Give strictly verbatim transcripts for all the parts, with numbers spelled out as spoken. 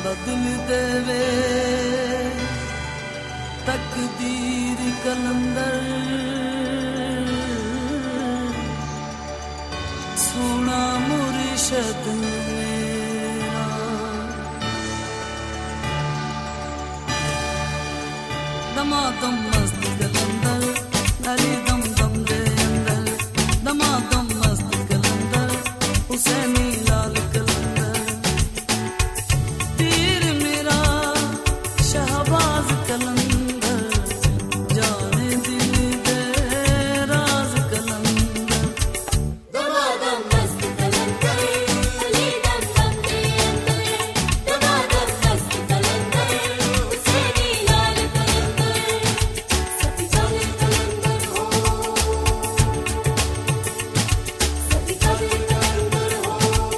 बदल देवे तकदीर कलंदर सोना मुर्शद मेरा दमादम मस्त कलंदर अली दम दम दे अंदर दमादम मस्त कलंदर हुसैनी लाल कलंदर तीर मेरा शहबाज कलंदर जाने दिल दे राज कलंदर दमादम मस्त कलंदर अली दम दम दे अंदर दमादम मस्त कलंदर हुसैनी लाल कलंदर सती जाने कलंदर हो सती जाने कलंदर हो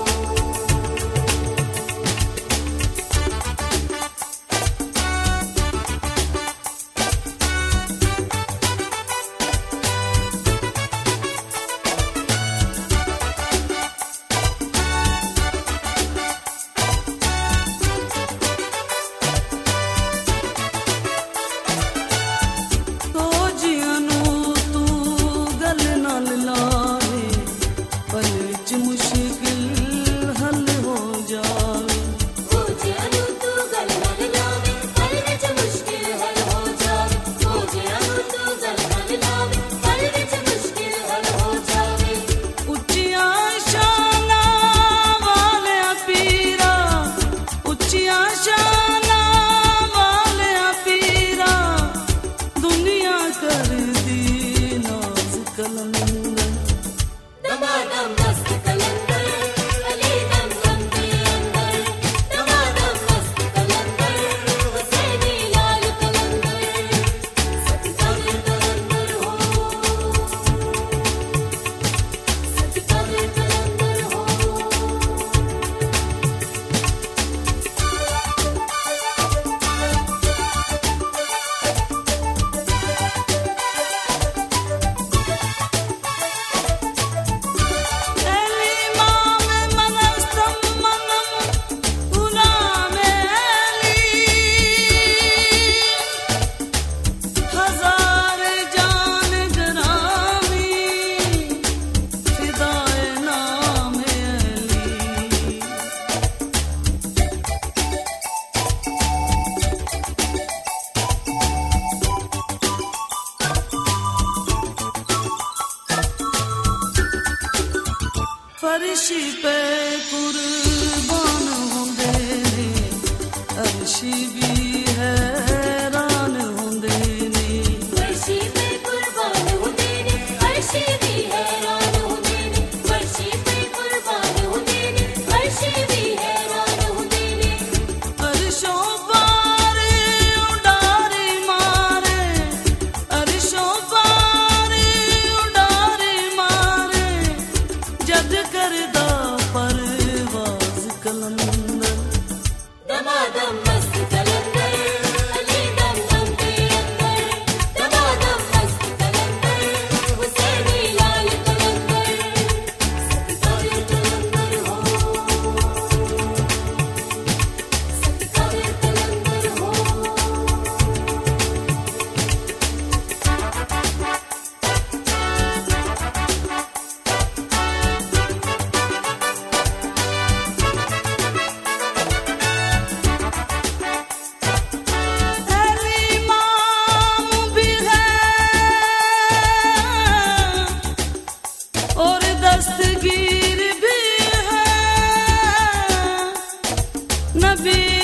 तो जियानू तू गल नाल लावे पल च मुश्किल हल हो जावे हो जानू तू गल न लावे पल विच मुश्किल हल हो जावे हो जानू तू गल न लावे पल विच मुश्किल हल हो जावे उच्चियां शानां वालिया पीरा उच्चियां शानां वालिया पीरा दुनिया कर दी नाज कलंदर दमादम मस्त कलंदर अली दम दम दे अंदर दमादम मस्त कलंदर हुसैनी लाल कलंदर सती जाने कलंदर हो सती जाने कलंदर हो एली मामे मनस्तम मनम गुलामे एली हजार जान ग्रामी फिदाए नामे एली फर्शी पे कुर्बान होंदे ने अर्शी भी हैरान होंदे ने वर्षी पे कुर्बान होते ने वर्षी भी हैरान होते ने वर्षी पे कुर्बान होते ने वर्षी भी हैरान होते ने अर्शों पार उडारी मारे अर्शों पार उडारी मारे जद करदा परवाज कलंदर दमादम मस्त कलंदर अली दम दम दे अंदर दमादम मस्त कलंदर हुसैनी लाल कलंदर सती जाने कलंदर हो सती जाने कलंदर हो एली माम भी है और दस्तगीर भी है नबी